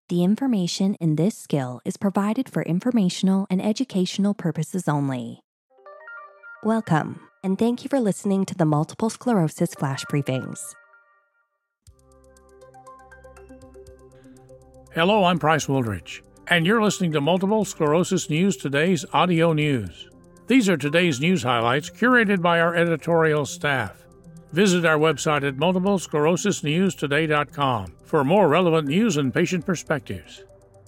The information in this skill is provided for informational and educational purposes only. Welcome, and thank you for listening to the Multiple Sclerosis Flash Briefings. Hello, I'm Price Wooldridge, and you're listening to Multiple Sclerosis News Today's audio news. These are today's news highlights curated by our editorial staff. Visit our website at multiplesclerosisnewstoday.com for more relevant news and patient perspectives.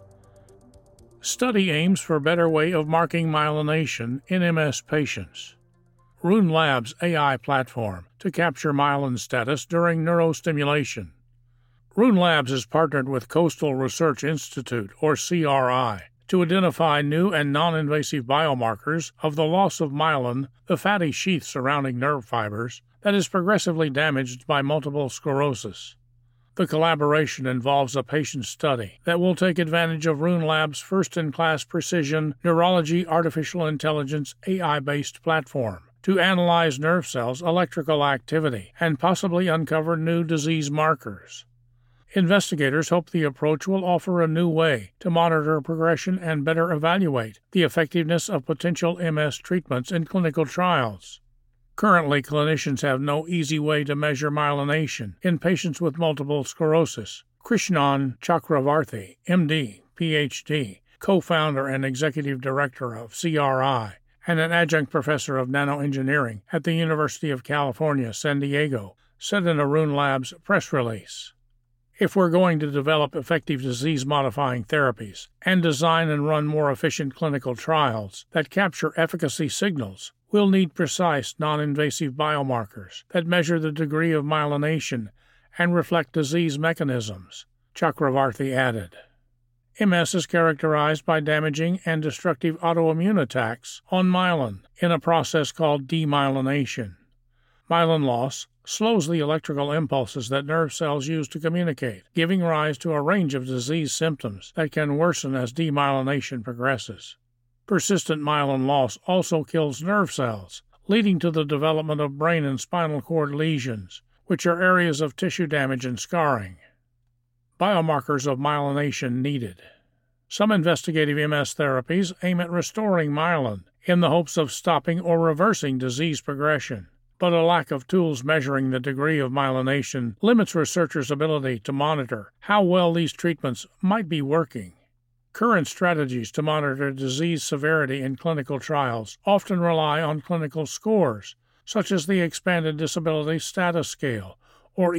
Study aims for better way of marking myelination in MS patients. Rune Labs AI platform to capture myelin status during neurostimulation. Rune Labs has partnered with Coastal Research Institute, or CRI, to identify new and non-invasive biomarkers of the loss of myelin, the fatty sheath surrounding nerve fibers, that is progressively damaged by multiple sclerosis. The collaboration involves a patient study that will take advantage of Rune Labs' first-in-class precision neurology artificial intelligence AI-based platform to analyze nerve cells' electrical activity and possibly uncover new disease markers. Investigators hope the approach will offer a new way to monitor progression and better evaluate the effectiveness of potential MS treatments in clinical trials. Currently, clinicians have no easy way to measure myelination in patients with multiple sclerosis. Krishnan Chakravarthy, MD, PhD, co-founder and executive director of CRI, and an adjunct professor of nanoengineering at the University of California, San Diego, said in a Rune Labs press release. If we're going to develop effective disease-modifying therapies and design and run more efficient clinical trials that capture efficacy signals, we'll need precise, non-invasive biomarkers that measure the degree of myelination and reflect disease mechanisms, Chakravarthy added. MS is characterized by damaging and destructive autoimmune attacks on myelin in a process called demyelination. Myelin loss slows the electrical impulses that nerve cells use to communicate, giving rise to a range of disease symptoms that can worsen as demyelination progresses. Persistent myelin loss also kills nerve cells, leading to the development of brain and spinal cord lesions, which are areas of tissue damage and scarring. Biomarkers of myelination needed. Some investigative MS therapies aim at restoring myelin in the hopes of stopping or reversing disease progression, but a lack of tools measuring the degree of myelination limits researchers' ability to monitor how well these treatments might be working. Current strategies to monitor disease severity in clinical trials often rely on clinical scores, such as the Expanded Disability Status Scale, or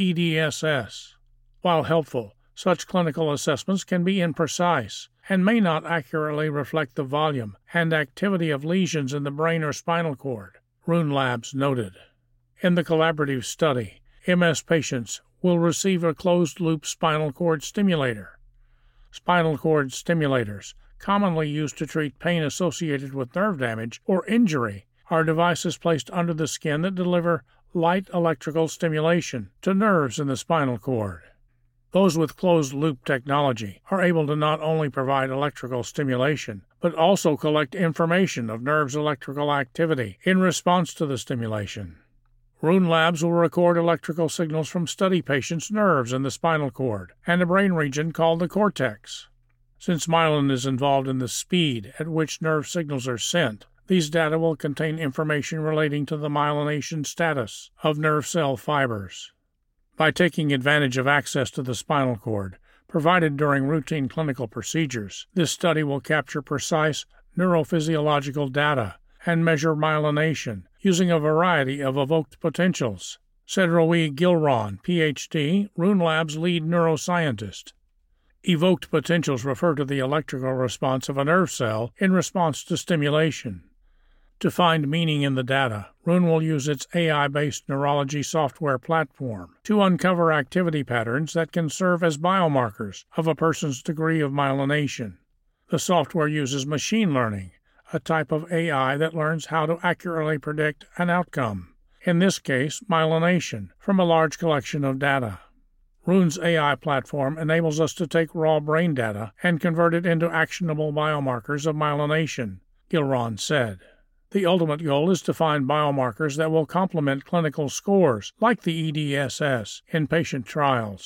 EDSS. While helpful, such clinical assessments can be imprecise and may not accurately reflect the volume and activity of lesions in the brain or spinal cord, Rune Labs noted. In the collaborative study, MS patients will receive a closed-loop spinal cord stimulator. Spinal cord stimulators, commonly used to treat pain associated with nerve damage or injury, are devices placed under the skin that deliver light electrical stimulation to nerves in the spinal cord. Those with closed-loop technology are able to not only provide electrical stimulation, but also collect information of nerves' electrical activity in response to the stimulation. Rune Labs will record electrical signals from study patients' nerves in the spinal cord and a brain region called the cortex. Since myelin is involved in the speed at which nerve signals are sent, these data will contain information relating to the myelination status of nerve cell fibers. By taking advantage of access to the spinal cord provided during routine clinical procedures, this study will capture precise neurophysiological data and measure myelination using a variety of evoked potentials, said Roee Gilron, Ph.D., Rune Labs' lead neuroscientist. Evoked potentials refer to the electrical response of a nerve cell in response to stimulation. To find meaning in the data, Rune will use its AI-based neurology software platform to uncover activity patterns that can serve as biomarkers of a person's degree of myelination. The software uses machine learning, a type of AI that learns how to accurately predict an outcome, in this case myelination, from a large collection of data. Rune's AI platform enables us to take raw brain data and convert it into actionable biomarkers of myelination, Gilron said. The ultimate goal is to find biomarkers that will complement clinical scores like the EDSS in patient trials,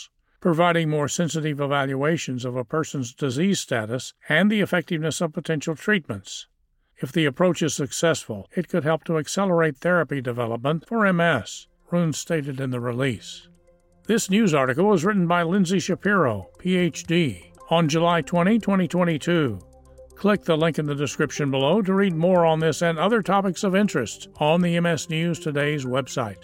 providing more sensitive evaluations of a person's disease status and the effectiveness of potential treatments. If the approach is successful, it could help to accelerate therapy development for MS, Rune stated in the release. This news article was written by Lindsay Shapiro, Ph.D., on July 20, 2022. Click the link in the description below to read more on this and other topics of interest on the MS News Today's website.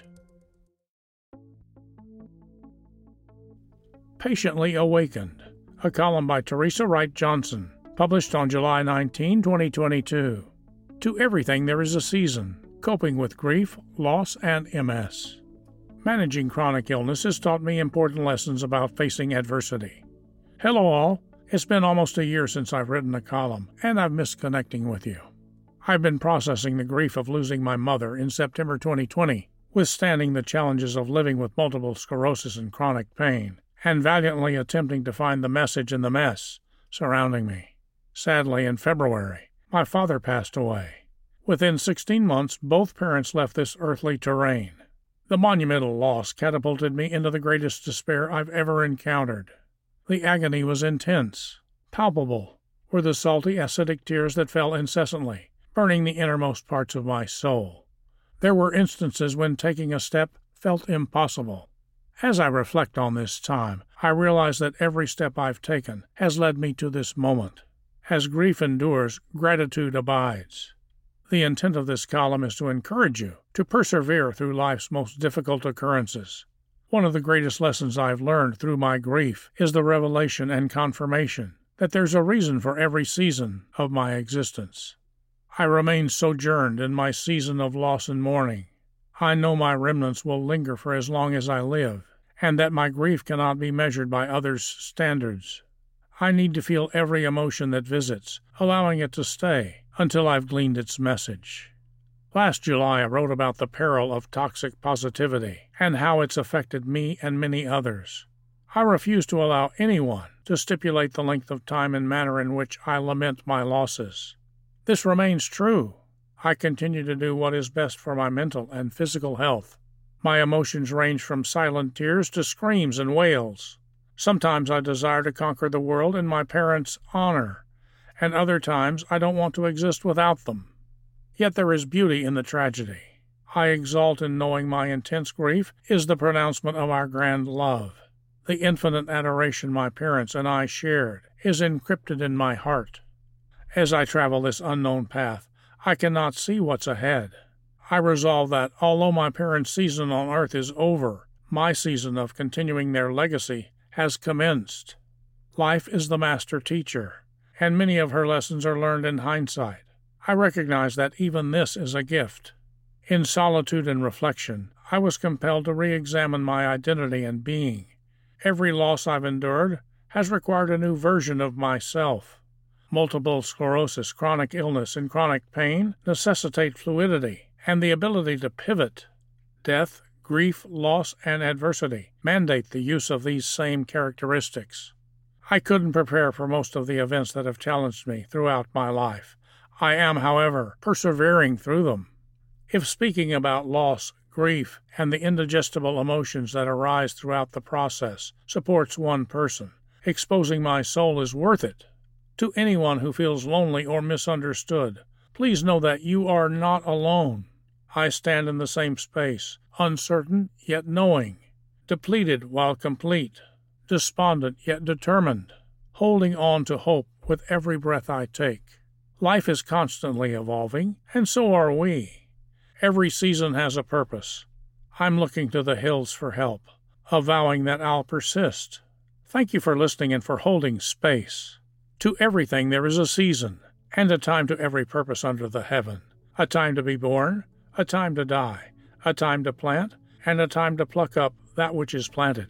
Patiently Awakened, a column by Teresa Wright Johnson, published on July 19, 2022. To everything there is a season, coping with grief, loss, and MS. Managing chronic illness has taught me important lessons about facing adversity. Hello all, it's been almost a year since I've written a column, and I've missed connecting with you. I've been processing the grief of losing my mother in September 2020, withstanding the challenges of living with multiple sclerosis and chronic pain, and valiantly attempting to find the message in the mess surrounding me. Sadly, in February, my father passed away. Within 16 months, both parents left this earthly terrain. The monumental loss catapulted me into the greatest despair I've ever encountered. The agony was intense. Palpable were the salty, acidic tears that fell incessantly, burning the innermost parts of my soul. There were instances when taking a step felt impossible. As I reflect on this time, I realize that every step I've taken has led me to this moment. As grief endures, gratitude abides. The intent of this column is to encourage you to persevere through life's most difficult occurrences. One of the greatest lessons I've learned through my grief is the revelation and confirmation that there's a reason for every season of my existence. I remain sojourned in my season of loss and mourning. I know my remnants will linger for as long as I live, and that my grief cannot be measured by others' standards. I need to feel every emotion that visits, allowing it to stay until I've gleaned its message. Last July, I wrote about the peril of toxic positivity and how it's affected me and many others. I refuse to allow anyone to stipulate the length of time and manner in which I lament my losses. This remains true. I continue to do what is best for my mental and physical health. My emotions range from silent tears to screams and wails. Sometimes I desire to conquer the world in my parents' honor, and other times I don't want to exist without them. Yet there is beauty in the tragedy. I exult in knowing my intense grief is the pronouncement of our grand love. The infinite adoration my parents and I shared is encrypted in my heart. As I travel this unknown path, I cannot see what's ahead. I resolve that, although my parents' season on earth is over, my season of continuing their legacy has commenced. Life is the master teacher, and many of her lessons are learned in hindsight. I recognize that even this is a gift. In solitude and reflection, I was compelled to re-examine my identity and being. Every loss I've endured has required a new version of myself. Multiple sclerosis, chronic illness, and chronic pain necessitate fluidity and the ability to pivot. Death, grief, loss, and adversity mandate the use of these same characteristics. I couldn't prepare for most of the events that have challenged me throughout my life. I am, however, persevering through them. If speaking about loss, grief, and the indigestible emotions that arise throughout the process supports one person, exposing my soul is worth it. To anyone who feels lonely or misunderstood, please know that you are not alone. I stand in the same space, uncertain yet knowing, depleted while complete, despondent yet determined, holding on to hope with every breath I take. Life is constantly evolving, and so are we. Every season has a purpose. I'm looking to the hills for help, avowing that I'll persist. Thank you for listening and for holding space. To everything there is a season, and a time to every purpose under the heaven. A time to be born, a time to die, a time to plant, and a time to pluck up that which is planted.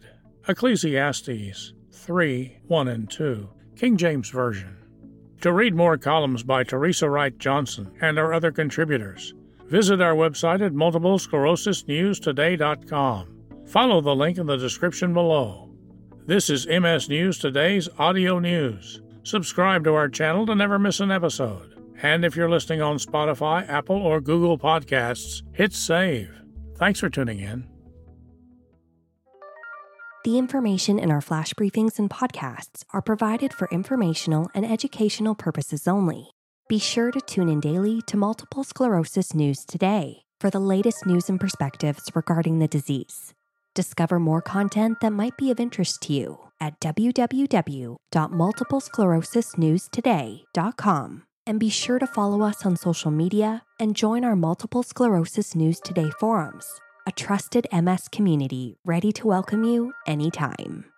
Ecclesiastes 3:1-2, King James Version. To read more columns by Teresa Wright Johnson and our other contributors, visit our website at multiplesclerosis-newstoday.com. Follow the link in the description below. This is MS News Today's audio news. Subscribe to our channel to never miss an episode. And if you're listening on Spotify, Apple, or Google Podcasts, hit save. Thanks for tuning in. The information in our flash briefings and podcasts are provided for informational and educational purposes only. Be sure to tune in daily to Multiple Sclerosis News Today for the latest news and perspectives regarding the disease. Discover more content that might be of interest to you at www.multiplesclerosisnewstoday.com. And be sure to follow us on social media and join our Multiple Sclerosis News Today forums, a trusted MS community ready to welcome you anytime.